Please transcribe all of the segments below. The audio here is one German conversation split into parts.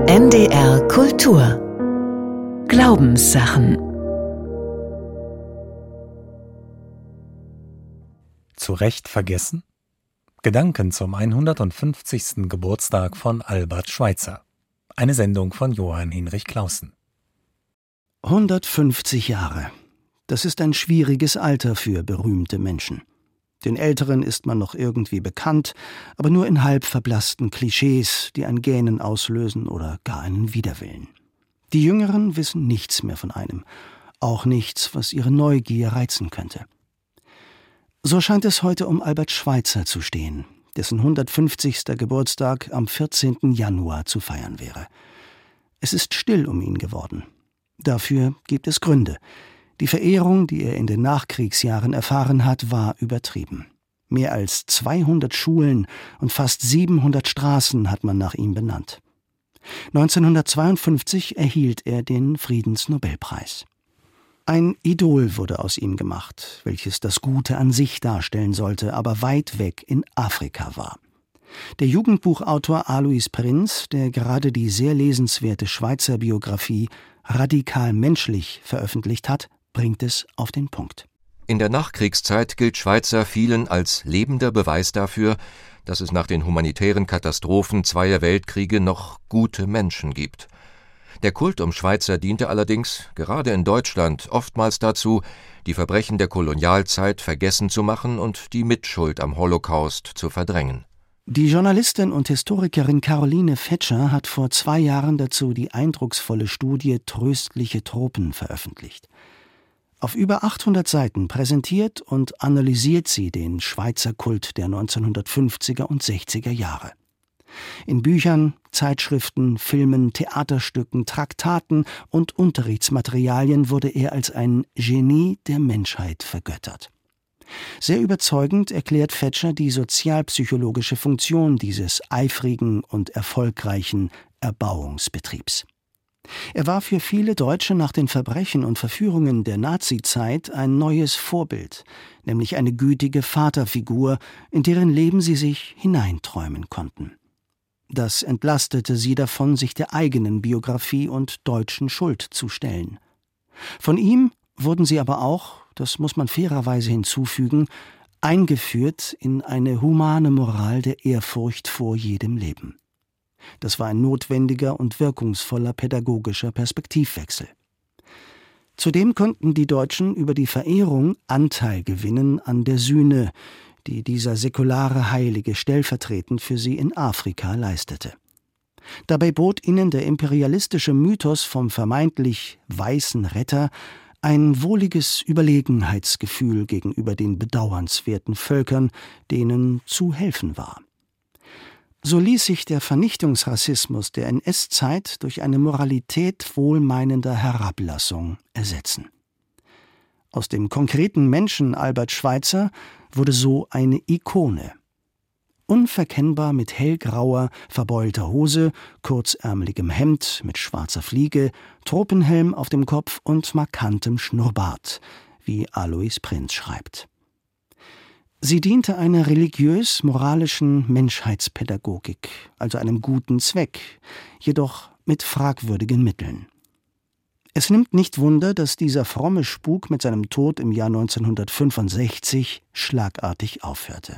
NDR Kultur Glaubenssachen. Zu Recht vergessen? Gedanken zum 150. Geburtstag von Albert Schweitzer. Eine Sendung von Johann Hinrich Claussen. 150 Jahre. Das ist ein schwieriges Alter für berühmte Menschen. Den Älteren ist man noch irgendwie bekannt, aber nur in halb verblassten Klischees, die ein Gähnen auslösen oder gar einen Widerwillen. Die Jüngeren wissen nichts mehr von einem, auch nichts, was ihre Neugier reizen könnte. So scheint es heute um Albert Schweitzer zu stehen, dessen 150. Geburtstag am 14. Januar zu feiern wäre. Es ist still um ihn geworden. Dafür gibt es Gründe. Die Verehrung, die er in den Nachkriegsjahren erfahren hat, war übertrieben. Mehr als 200 Schulen und fast 700 Straßen hat man nach ihm benannt. 1952 erhielt er den Friedensnobelpreis. Ein Idol wurde aus ihm gemacht, welches das Gute an sich darstellen sollte, aber weit weg in Afrika war. Der Jugendbuchautor Alois Prinz, der gerade die sehr lesenswerte Schweitzer Biografie Radikal menschlich veröffentlicht hat, bringt es auf den Punkt. In der Nachkriegszeit gilt Schweitzer vielen als lebender Beweis dafür, dass es nach den humanitären Katastrophen zweier Weltkriege noch gute Menschen gibt. Der Kult um Schweitzer diente allerdings, gerade in Deutschland, oftmals dazu, die Verbrechen der Kolonialzeit vergessen zu machen und die Mitschuld am Holocaust zu verdrängen. Die Journalistin und Historikerin Caroline Fetscher hat vor 2 Jahren dazu die eindrucksvolle Studie Tröstliche Tropen veröffentlicht. Auf über 800 Seiten präsentiert und analysiert sie den Schweitzer Kult der 1950er und 60er Jahre. In Büchern, Zeitschriften, Filmen, Theaterstücken, Traktaten und Unterrichtsmaterialien wurde er als ein Genie der Menschheit vergöttert. Sehr überzeugend erklärt Fetscher die sozialpsychologische Funktion dieses eifrigen und erfolgreichen Erbauungsbetriebs. Er war für viele Deutsche nach den Verbrechen und Verführungen der Nazizeit ein neues Vorbild, nämlich eine gütige Vaterfigur, in deren Leben sie sich hineinträumen konnten. Das entlastete sie davon, sich der eigenen Biografie und deutschen Schuld zu stellen. Von ihm wurden sie aber auch, das muss man fairerweise hinzufügen, eingeführt in eine humane Moral der Ehrfurcht vor jedem Leben. Das war ein notwendiger und wirkungsvoller pädagogischer Perspektivwechsel. Zudem konnten die Deutschen über die Verehrung Anteil gewinnen an der Sühne, die dieser säkulare Heilige stellvertretend für sie in Afrika leistete. Dabei bot ihnen der imperialistische Mythos vom vermeintlich weißen Retter ein wohliges Überlegenheitsgefühl gegenüber den bedauernswerten Völkern, denen zu helfen war. So ließ sich der Vernichtungsrassismus der NS-Zeit durch eine Moralität wohlmeinender Herablassung ersetzen. Aus dem konkreten Menschen Albert Schweitzer wurde so eine Ikone. Unverkennbar mit hellgrauer, verbeulter Hose, kurzärmeligem Hemd mit schwarzer Fliege, Tropenhelm auf dem Kopf und markantem Schnurrbart, wie Alois Prinz schreibt. Sie diente einer religiös-moralischen Menschheitspädagogik, also einem guten Zweck, jedoch mit fragwürdigen Mitteln. Es nimmt nicht Wunder, dass dieser fromme Spuk mit seinem Tod im Jahr 1965 schlagartig aufhörte.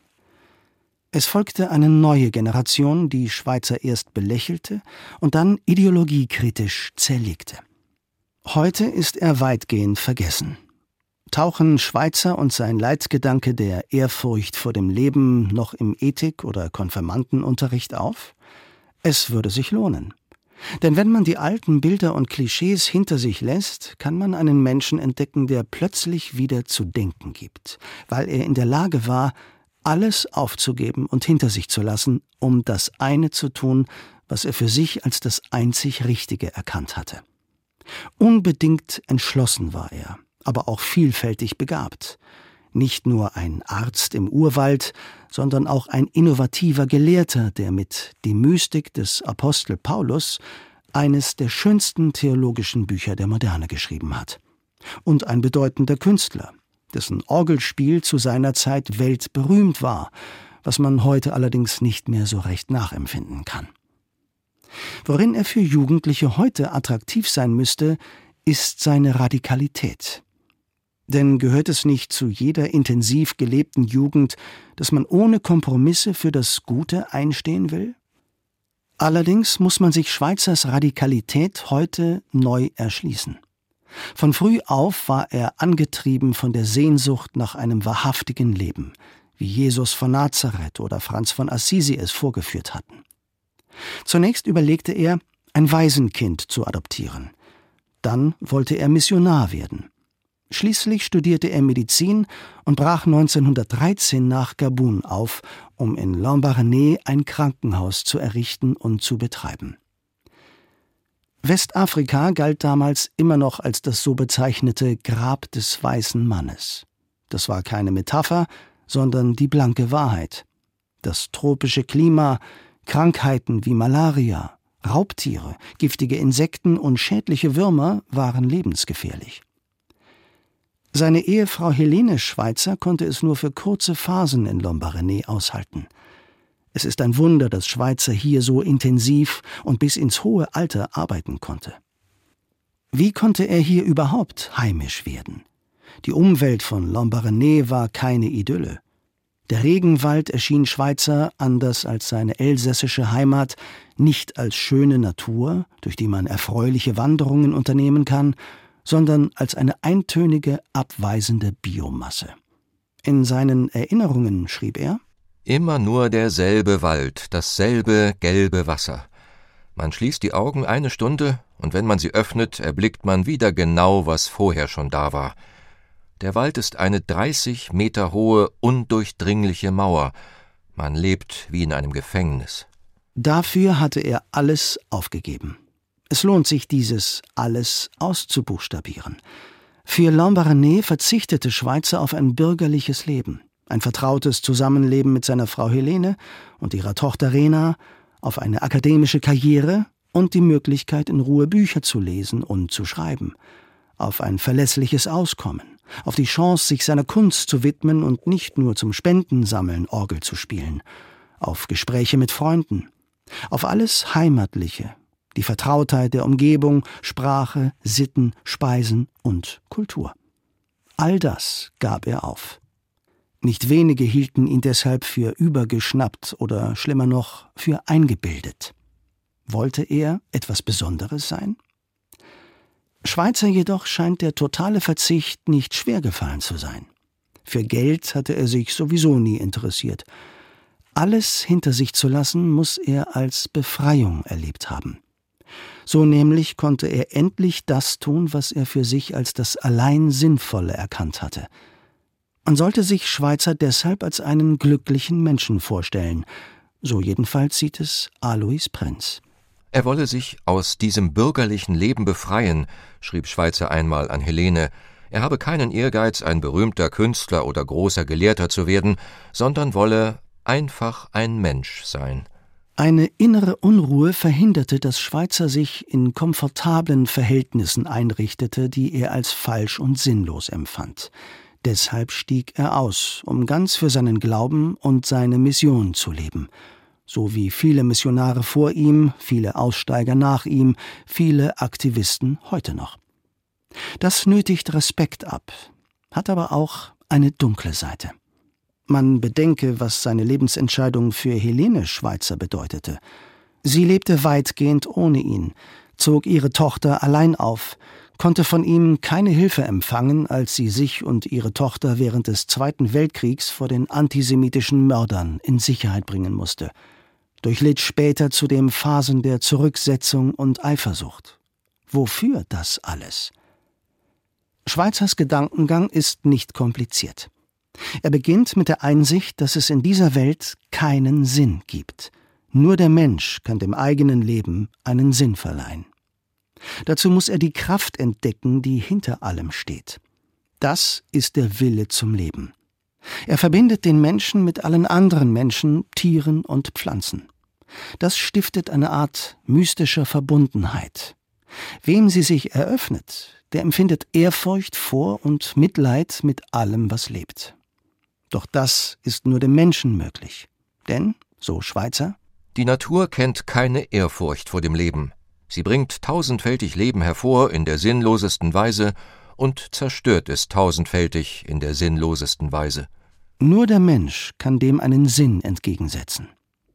Es folgte eine neue Generation, die Schweitzer erst belächelte und dann ideologiekritisch zerlegte. Heute ist er weitgehend vergessen. Tauchen Schweitzer und sein Leitgedanke der Ehrfurcht vor dem Leben noch im Ethik- oder Konfirmandenunterricht auf? Es würde sich lohnen. Denn wenn man die alten Bilder und Klischees hinter sich lässt, kann man einen Menschen entdecken, der plötzlich wieder zu denken gibt, weil er in der Lage war, alles aufzugeben und hinter sich zu lassen, um das eine zu tun, was er für sich als das einzig Richtige erkannt hatte. Unbedingt entschlossen war er, aber auch vielfältig begabt. Nicht nur ein Arzt im Urwald, sondern auch ein innovativer Gelehrter, der mit Die Mystik des Apostel Paulus eines der schönsten theologischen Bücher der Moderne geschrieben hat. Und ein bedeutender Künstler, dessen Orgelspiel zu seiner Zeit weltberühmt war, was man heute allerdings nicht mehr so recht nachempfinden kann. Worin er für Jugendliche heute attraktiv sein müsste, ist seine Radikalität. Denn gehört es nicht zu jeder intensiv gelebten Jugend, dass man ohne Kompromisse für das Gute einstehen will? Allerdings muss man sich Schweizers Radikalität heute neu erschließen. Von früh auf war er angetrieben von der Sehnsucht nach einem wahrhaftigen Leben, wie Jesus von Nazareth oder Franz von Assisi es vorgeführt hatten. Zunächst überlegte er, ein Waisenkind zu adoptieren. Dann wollte er Missionar werden. Schließlich studierte er Medizin und brach 1913 nach Gabun auf, um in Lambaréné ein Krankenhaus zu errichten und zu betreiben. Westafrika galt damals immer noch als das so bezeichnete Grab des weißen Mannes. Das war keine Metapher, sondern die blanke Wahrheit. Das tropische Klima, Krankheiten wie Malaria, Raubtiere, giftige Insekten und schädliche Würmer waren lebensgefährlich. Seine Ehefrau Helene Schweitzer konnte es nur für kurze Phasen in Lambaréné aushalten. Es ist ein Wunder, dass Schweitzer hier so intensiv und bis ins hohe Alter arbeiten konnte. Wie konnte er hier überhaupt heimisch werden? Die Umwelt von Lambaréné war keine Idylle. Der Regenwald erschien Schweitzer, anders als seine elsässische Heimat, nicht als schöne Natur, durch die man erfreuliche Wanderungen unternehmen kann, sondern als eine eintönige, abweisende Biomasse. In seinen Erinnerungen schrieb er: Immer nur derselbe Wald, dasselbe gelbe Wasser. Man schließt die Augen eine Stunde, und wenn man sie öffnet, erblickt man wieder genau, was vorher schon da war. Der Wald ist eine 30 Meter hohe, undurchdringliche Mauer. Man lebt wie in einem Gefängnis. Dafür hatte er alles aufgegeben. Es lohnt sich, dieses alles auszubuchstabieren. Für Lambaréné verzichtete Schweitzer auf ein bürgerliches Leben, ein vertrautes Zusammenleben mit seiner Frau Helene und ihrer Tochter Rena, auf eine akademische Karriere und die Möglichkeit, in Ruhe Bücher zu lesen und zu schreiben, auf ein verlässliches Auskommen, auf die Chance, sich seiner Kunst zu widmen und nicht nur zum Spendensammeln Orgel zu spielen, auf Gespräche mit Freunden, auf alles Heimatliche, die Vertrautheit der Umgebung, Sprache, Sitten, Speisen und Kultur. All das gab er auf. Nicht wenige hielten ihn deshalb für übergeschnappt oder schlimmer noch für eingebildet. Wollte er etwas Besonderes sein? Schweitzer jedoch scheint der totale Verzicht nicht schwer gefallen zu sein. Für Geld hatte er sich sowieso nie interessiert. Alles hinter sich zu lassen, muss er als Befreiung erlebt haben. So nämlich konnte er endlich das tun, was er für sich als das allein Sinnvolle erkannt hatte. Man sollte sich Schweitzer deshalb als einen glücklichen Menschen vorstellen. So jedenfalls sieht es Alois Prenz. Er wolle sich aus diesem bürgerlichen Leben befreien, schrieb Schweitzer einmal an Helene. Er habe keinen Ehrgeiz, ein berühmter Künstler oder großer Gelehrter zu werden, sondern wolle einfach ein Mensch sein. Eine innere Unruhe verhinderte, dass Schweitzer sich in komfortablen Verhältnissen einrichtete, die er als falsch und sinnlos empfand. Deshalb stieg er aus, um ganz für seinen Glauben und seine Mission zu leben. So wie viele Missionare vor ihm, viele Aussteiger nach ihm, viele Aktivisten heute noch. Das nötigt Respekt ab, hat aber auch eine dunkle Seite. Man bedenke, was seine Lebensentscheidung für Helene Schweitzer bedeutete. Sie lebte weitgehend ohne ihn, zog ihre Tochter allein auf, konnte von ihm keine Hilfe empfangen, als sie sich und ihre Tochter während des Zweiten Weltkriegs vor den antisemitischen Mördern in Sicherheit bringen musste, durchlitt später zudem Phasen der Zurücksetzung und Eifersucht. Wofür das alles? Schweitzers Gedankengang ist nicht kompliziert. Er beginnt mit der Einsicht, dass es in dieser Welt keinen Sinn gibt. Nur der Mensch kann dem eigenen Leben einen Sinn verleihen. Dazu muss er die Kraft entdecken, die hinter allem steht. Das ist der Wille zum Leben. Er verbindet den Menschen mit allen anderen Menschen, Tieren und Pflanzen. Das stiftet eine Art mystischer Verbundenheit. Wem sie sich eröffnet, der empfindet Ehrfurcht vor und Mitleid mit allem, was lebt. Doch das ist nur dem Menschen möglich. Denn, so Schweitzer, Die Natur kennt keine Ehrfurcht vor dem Leben. Sie bringt tausendfältig Leben hervor in der sinnlosesten Weise und zerstört es tausendfältig in der sinnlosesten Weise. Nur der Mensch kann dem einen Sinn entgegensetzen.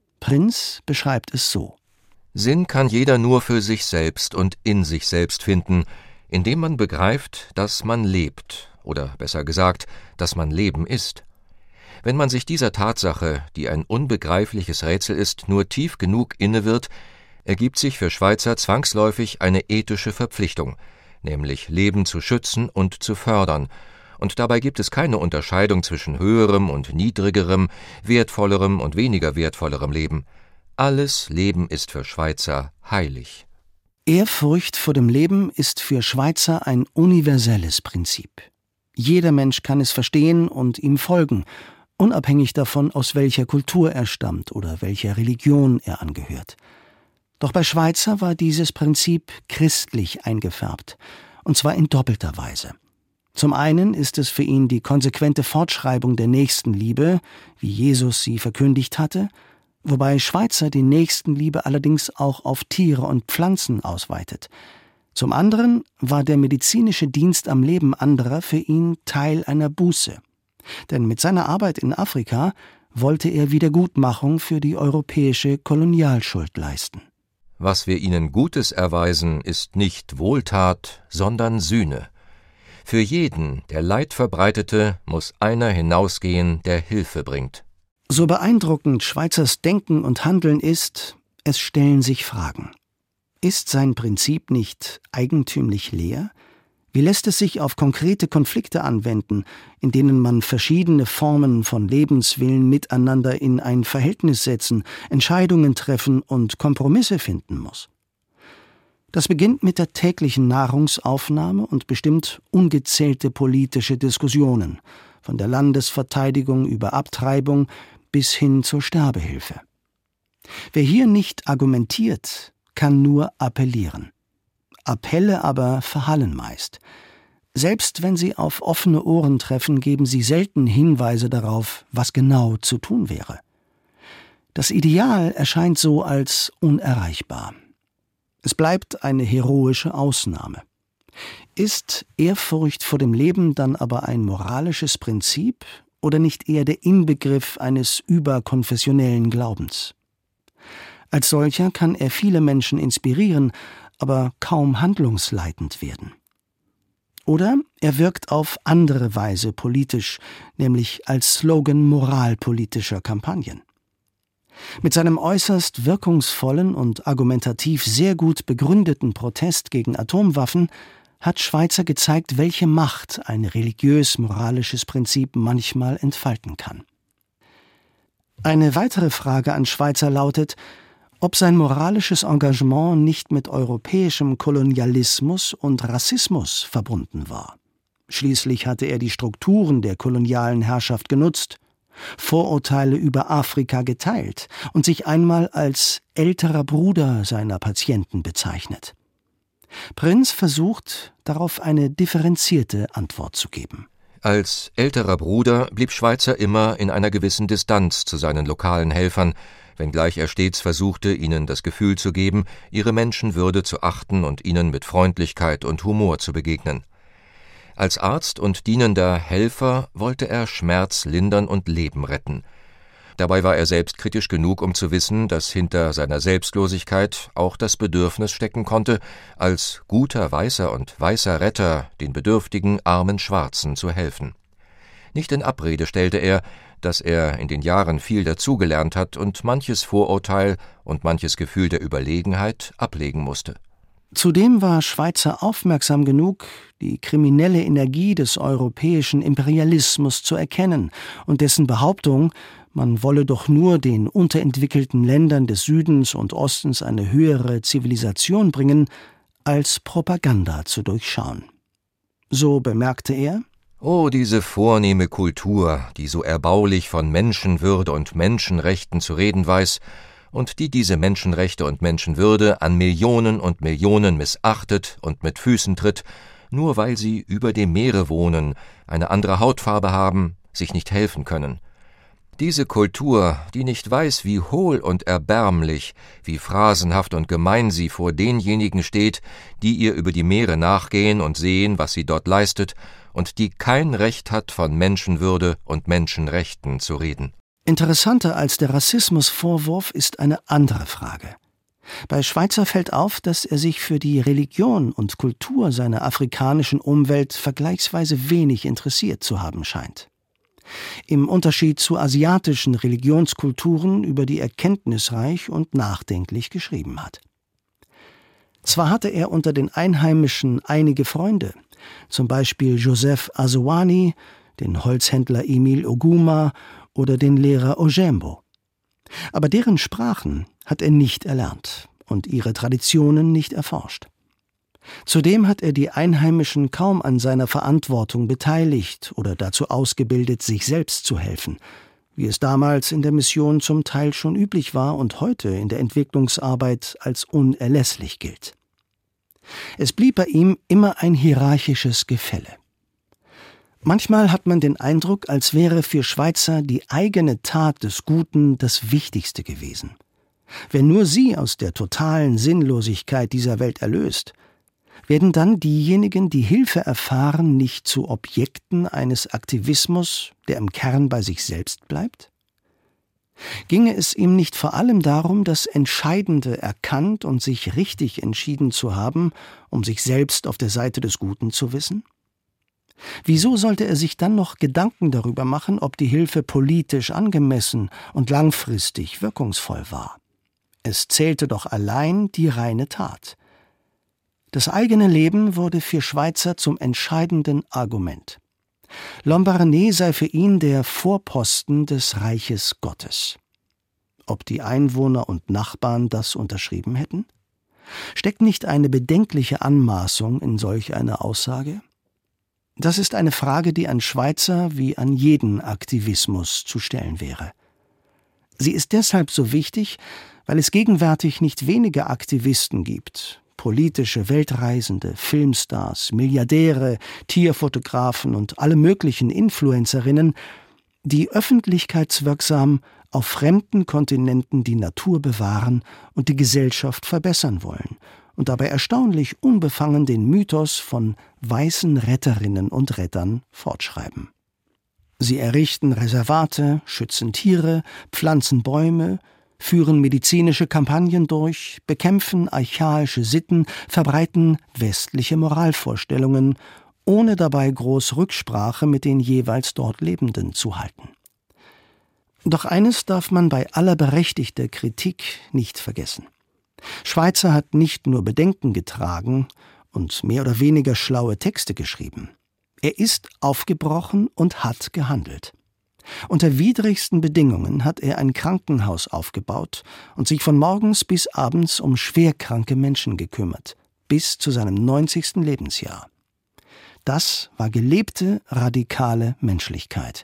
Prinz beschreibt es so: Sinn kann jeder nur für sich selbst und in sich selbst finden, indem man begreift, dass man lebt, oder besser gesagt, dass man Leben ist. Wenn man sich dieser Tatsache, die ein unbegreifliches Rätsel ist, nur tief genug inne wird, ergibt sich für Schweitzer zwangsläufig eine ethische Verpflichtung, nämlich Leben zu schützen und zu fördern, und dabei gibt es keine Unterscheidung zwischen höherem und niedrigerem, wertvollerem und weniger wertvollerem Leben. Alles Leben ist für Schweitzer heilig. Ehrfurcht vor dem Leben ist für Schweitzer ein universelles Prinzip. Jeder Mensch kann es verstehen und ihm folgen, unabhängig davon, aus welcher Kultur er stammt oder welcher Religion er angehört. Doch bei Schweitzer war dieses Prinzip christlich eingefärbt, und zwar in doppelter Weise. Zum einen ist es für ihn die konsequente Fortschreibung der Nächstenliebe, wie Jesus sie verkündigt hatte, wobei Schweitzer die Nächstenliebe allerdings auch auf Tiere und Pflanzen ausweitet. Zum anderen war der medizinische Dienst am Leben anderer für ihn Teil einer Buße. Denn mit seiner Arbeit in Afrika wollte er Wiedergutmachung für die europäische Kolonialschuld leisten. Was wir ihnen Gutes erweisen, ist nicht Wohltat, sondern Sühne. Für jeden, der Leid verbreitete, muss einer hinausgehen, der Hilfe bringt. So beeindruckend Schweizers Denken und Handeln ist, es stellen sich Fragen. Ist sein Prinzip nicht eigentümlich leer? Wie lässt es sich auf konkrete Konflikte anwenden, in denen man verschiedene Formen von Lebenswillen miteinander in ein Verhältnis setzen, Entscheidungen treffen und Kompromisse finden muss? Das beginnt mit der täglichen Nahrungsaufnahme und bestimmt ungezählte politische Diskussionen, von der Landesverteidigung über Abtreibung bis hin zur Sterbehilfe. Wer hier nicht argumentiert, kann nur appellieren. Appelle aber verhallen meist. Selbst wenn sie auf offene Ohren treffen, geben sie selten Hinweise darauf, was genau zu tun wäre. Das Ideal erscheint so als unerreichbar. Es bleibt eine heroische Ausnahme. Ist Ehrfurcht vor dem Leben dann aber ein moralisches Prinzip oder nicht eher der Inbegriff eines überkonfessionellen Glaubens? Als solcher kann er viele Menschen inspirieren, aber kaum handlungsleitend werden. Oder er wirkt auf andere Weise politisch, nämlich als Slogan moralpolitischer Kampagnen. Mit seinem äußerst wirkungsvollen und argumentativ sehr gut begründeten Protest gegen Atomwaffen hat Schweitzer gezeigt, welche Macht ein religiös-moralisches Prinzip manchmal entfalten kann. Eine weitere Frage an Schweitzer lautet, ob sein moralisches Engagement nicht mit europäischem Kolonialismus und Rassismus verbunden war. Schließlich hatte er die Strukturen der kolonialen Herrschaft genutzt, Vorurteile über Afrika geteilt und sich einmal als älterer Bruder seiner Patienten bezeichnet. Prinz versucht, darauf eine differenzierte Antwort zu geben. Als älterer Bruder blieb Schweitzer immer in einer gewissen Distanz zu seinen lokalen Helfern, wenngleich er stets versuchte, ihnen das Gefühl zu geben, ihre Menschenwürde zu achten und ihnen mit Freundlichkeit und Humor zu begegnen. Als Arzt und dienender Helfer wollte er Schmerz lindern und Leben retten. Dabei war er selbstkritisch genug, um zu wissen, dass hinter seiner Selbstlosigkeit auch das Bedürfnis stecken konnte, als guter Weißer und weißer Retter den bedürftigen, armen Schwarzen zu helfen. Nicht in Abrede stellte er, dass er in den Jahren viel dazugelernt hat und manches Vorurteil und manches Gefühl der Überlegenheit ablegen musste. Zudem war Schweitzer aufmerksam genug, die kriminelle Energie des europäischen Imperialismus zu erkennen und dessen Behauptung, man wolle doch nur den unterentwickelten Ländern des Südens und Ostens eine höhere Zivilisation bringen, als Propaganda zu durchschauen. So bemerkte er: »Oh, diese vornehme Kultur, die so erbaulich von Menschenwürde und Menschenrechten zu reden weiß und die diese Menschenrechte und Menschenwürde an Millionen und Millionen missachtet und mit Füßen tritt, nur weil sie über dem Meere wohnen, eine andere Hautfarbe haben, sich nicht helfen können. Diese Kultur, die nicht weiß, wie hohl und erbärmlich, wie phrasenhaft und gemein sie vor denjenigen steht, die ihr über die Meere nachgehen und sehen, was sie dort leistet, und die kein Recht hat, von Menschenwürde und Menschenrechten zu reden. Interessanter als der Rassismusvorwurf ist eine andere Frage. Bei Schweitzer fällt auf, dass er sich für die Religion und Kultur seiner afrikanischen Umwelt vergleichsweise wenig interessiert zu haben scheint. Im Unterschied zu asiatischen Religionskulturen, über die er kenntnisreich und nachdenklich geschrieben hat. Zwar hatte er unter den Einheimischen einige Freunde, zum Beispiel Joseph Azowani, den Holzhändler Emile Oguma oder den Lehrer Ojembo. Aber deren Sprachen hat er nicht erlernt und ihre Traditionen nicht erforscht. Zudem hat er die Einheimischen kaum an seiner Verantwortung beteiligt oder dazu ausgebildet, sich selbst zu helfen, wie es damals in der Mission zum Teil schon üblich war und heute in der Entwicklungsarbeit als unerlässlich gilt. Es blieb bei ihm immer ein hierarchisches Gefälle. Manchmal hat man den Eindruck, als wäre für Schweitzer die eigene Tat des Guten das Wichtigste gewesen. Wenn nur sie aus der totalen Sinnlosigkeit dieser Welt erlöst, werden dann diejenigen, die Hilfe erfahren, nicht zu Objekten eines Aktivismus, der im Kern bei sich selbst bleibt? Ginge es ihm nicht vor allem darum, das Entscheidende erkannt und sich richtig entschieden zu haben, um sich selbst auf der Seite des Guten zu wissen? Wieso sollte er sich dann noch Gedanken darüber machen, ob die Hilfe politisch angemessen und langfristig wirkungsvoll war? Es zählte doch allein die reine Tat. Das eigene Leben wurde für Schweitzer zum entscheidenden Argument. Lambaréné sei für ihn der Vorposten des Reiches Gottes. Ob die Einwohner und Nachbarn das unterschrieben hätten? Steckt nicht eine bedenkliche Anmaßung in solch einer Aussage? Das ist eine Frage, die an Schweitzer wie an jeden Aktivismus zu stellen wäre. Sie ist deshalb so wichtig, weil es gegenwärtig nicht wenige Aktivisten gibt, politische Weltreisende, Filmstars, Milliardäre, Tierfotografen und alle möglichen Influencerinnen, die öffentlichkeitswirksam auf fremden Kontinenten die Natur bewahren und die Gesellschaft verbessern wollen und dabei erstaunlich unbefangen den Mythos von weißen Retterinnen und Rettern fortschreiben. Sie errichten Reservate, schützen Tiere, pflanzen Bäume, führen medizinische Kampagnen durch, bekämpfen archaische Sitten, verbreiten westliche Moralvorstellungen, ohne dabei groß Rücksprache mit den jeweils dort Lebenden zu halten. Doch eines darf man bei aller berechtigter Kritik nicht vergessen. Schweitzer hat nicht nur Bedenken getragen und mehr oder weniger schlaue Texte geschrieben. Er ist aufgebrochen und hat gehandelt. Unter widrigsten Bedingungen hat er ein Krankenhaus aufgebaut und sich von morgens bis abends um schwerkranke Menschen gekümmert, bis zu seinem 90. Lebensjahr. Das war gelebte, radikale Menschlichkeit.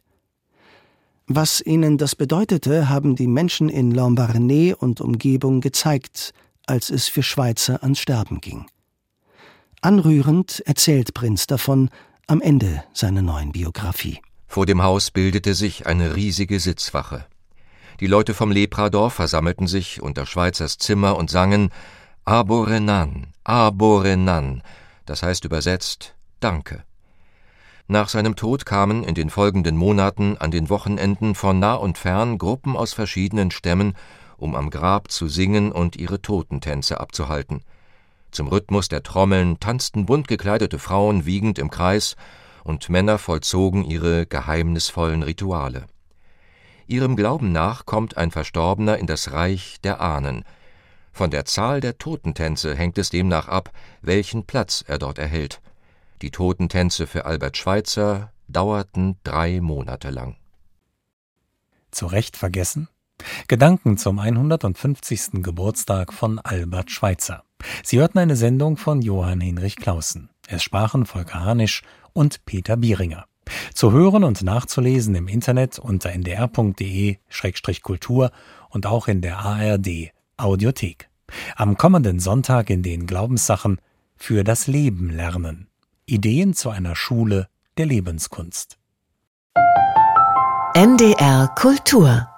Was ihnen das bedeutete, haben die Menschen in Lambaréné und Umgebung gezeigt, als es für Schweitzer ans Sterben ging. Anrührend erzählt Prinz davon am Ende seiner neuen Biografie. Vor dem Haus bildete sich eine riesige Sitzwache. Die Leute vom Lepradorf versammelten sich unter Schweizers Zimmer und sangen Aborenan, Aborenan, das heißt übersetzt Danke. Nach seinem Tod kamen in den folgenden Monaten an den Wochenenden von nah und fern Gruppen aus verschiedenen Stämmen, um am Grab zu singen und ihre Totentänze abzuhalten. Zum Rhythmus der Trommeln tanzten bunt gekleidete Frauen wiegend im Kreis und Männer vollzogen ihre geheimnisvollen Rituale. Ihrem Glauben nach kommt ein Verstorbener in das Reich der Ahnen. Von der Zahl der Totentänze hängt es demnach ab, welchen Platz er dort erhält. Die Totentänze für Albert Schweitzer dauerten 3 Monate lang. Zu Recht vergessen? Gedanken zum 150. Geburtstag von Albert Schweitzer. Sie hörten eine Sendung von Johann Hinrich Claussen. Es sprachen Volker Harnisch und Peter Bieringer. Zu hören und nachzulesen im Internet unter ndr.de/kultur und auch in der ARD Audiothek. Am kommenden Sonntag in den Glaubenssachen für das Leben lernen. Ideen zu einer Schule der Lebenskunst. NDR Kultur